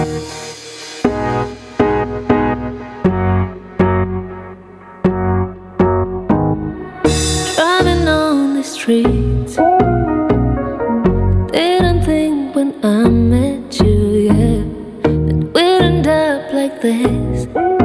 Driving on the streets, didn't think when I met you, yeah, that we'd end up like this.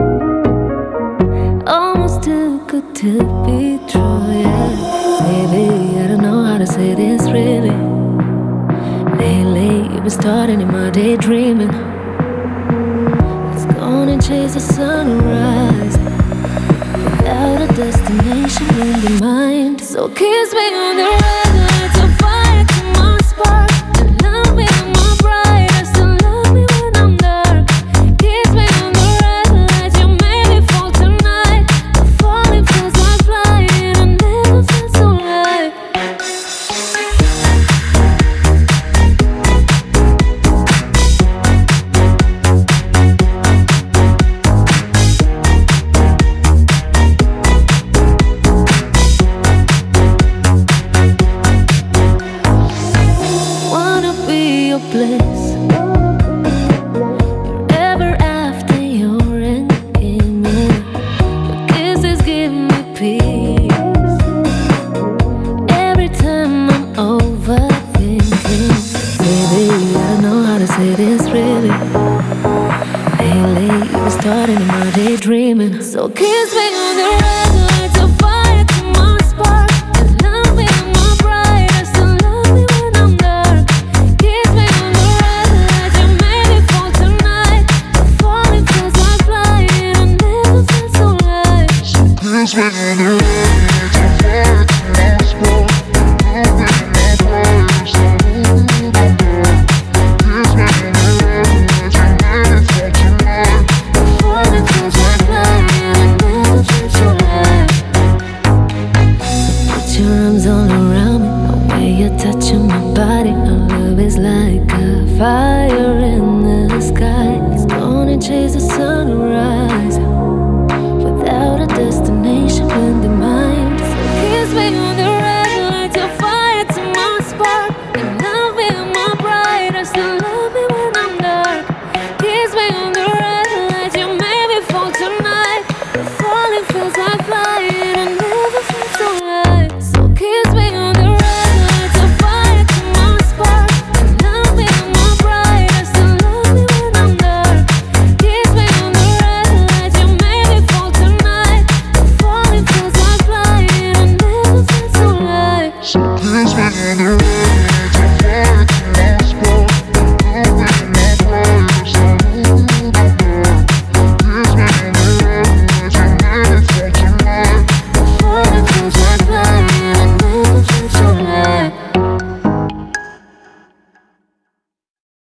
Almost too good to be true, yeah. Baby, I don't know how to say this really. Lately, you've been starting in my daydreaming. Let's go on and chase the sunrise without a destination in your mind. So kiss me on the red lights of fire to my spark, and love me on my brightest, and love me when I'm dark. Kiss me on the red lights, you made me fall tonight. The falling feels like flying, I never felt so light. Bliss, you're ever after your ending, yeah. Your kisses give me peace every time I'm overthinking. Baby, I don't know how to say this really. Lately, you were starting in my daydreaming. So kiss me on the red lights of fire to my spark, and love me on my brightest, and love me when I'm dark. Kiss me on the red lights, you made me fall tonight. The falling feels like flying, I never felt so light. So kiss me on the red lights of fire to my spark, and love me on my brightest, and love me when I'm dark. Kiss me on the red lights, you made me fall tonight. The falling feels like flying, I never felt so light. So put your arms all around me, the way you're touching my body. Our love is like a fire